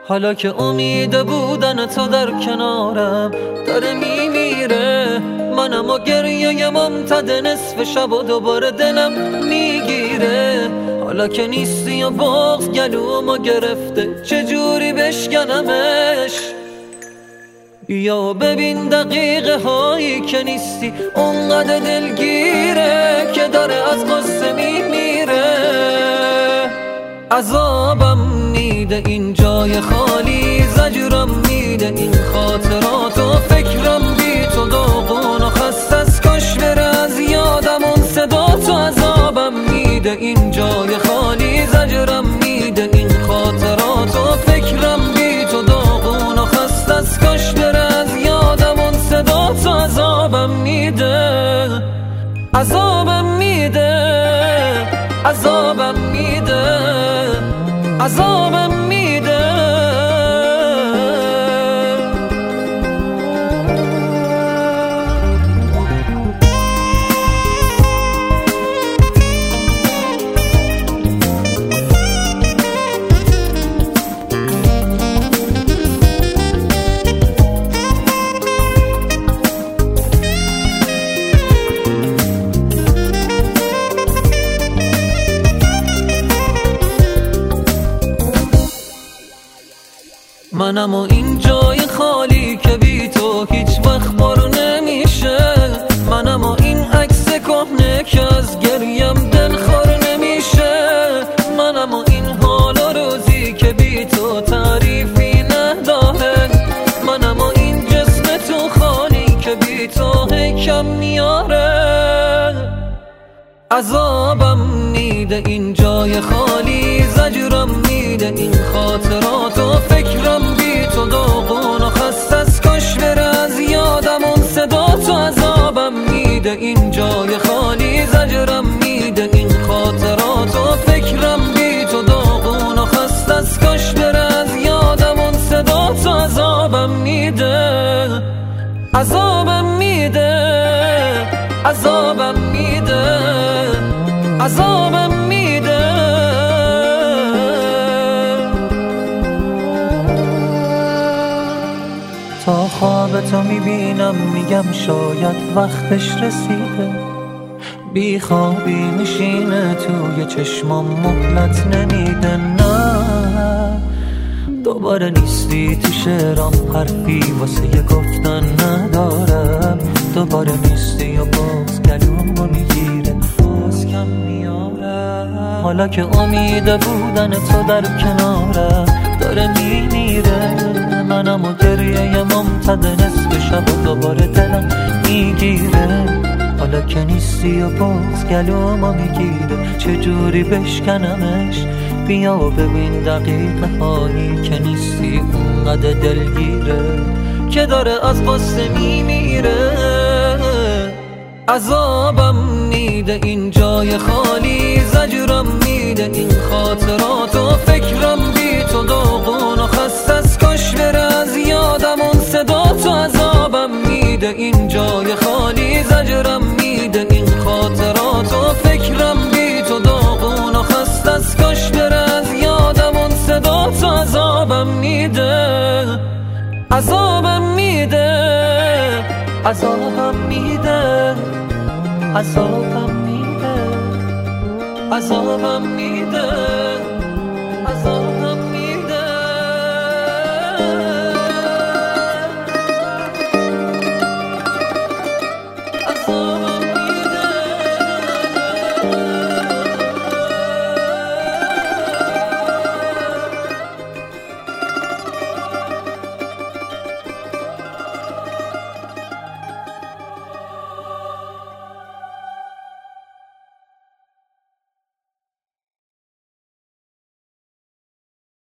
حالا که امید بودن تو در کنارم داره میمیره، منم و گریه ممتد نصف شب و دوباره دلم میگیره. حالا که نیستی و بغض گلومو گرفته، چجوری بشکنمش؟ بیا و ببین دقیقه هایی که نیستی اونقدر دلگیره که داره از قصه میمیره. عذابم میده این جای خالی، زجرم میده این خاطرات و فکرم بی تو داغون و خسته از کاش بره از یادم اون صدا تو. عذابم میده این جای خالی، زجرم میده این خاطرات و فکرم بی تو داغون و خسته از کاش بره از یادم اون صدا تو. عذابم میده، عذابم میده، عذابم میده، عذابم میده. منم و این جای خالی که بی تو هیچ وقت پر نمیشه، منم و این عکس کهنه که از گریم دلخور نمیشه، منم و این حال و روزی که بی تو تعریفی نداره، منم و این جسم تو خالی که بی تو کم میاره. عذابم میده این جای خالی، زجرم میده این خاطرات و فکرم بی تو داغون و خسته از کاش بره از یادم اون صدا تو. عذابم میده این جای خالی، زجرم میده این خاطرات و فکرم بی تو داغون و خسته از کاش بره از یادم اون صدا تو. عذابم میده، عذابم میده، عذابم میده، عذابم میده. تا خواب تو میبینم میگم شاید وقتش رسیده، بی خوابی میشینه توی چشمام مهلت نمیده. نه دوباره نیستی تو شعرام، حرفی واسه گفتن ندارم. دوباره نیستی و باز گلومو میگیره، باز کم میارم. حالا که امید بودن تو در کنارم داره میمیره، منم و گریه ممتد نصف شب و دوباره دلم میگیره. حالا که نیستی و باز گلومو میگیره، چجوری بشکنمش؟ بیا و ببین دقیقه هایی که نیستی اونقدر دلگیره که داره از قصه میمیره. عذابم میده این جای خالی، زجرم میده این خاطرات و فکرم بی تو داغون و خسته از کاش بره از یادم اون صدا تو. عذابم میده این جای خالی، زجرم میده این خاطرات و فکرم بی تو داغون و خسته از کاش بره از یادم اون صدا تو. عذابم میده، عذابم میده، عذابم میده، عذابم میده، عذابم میده.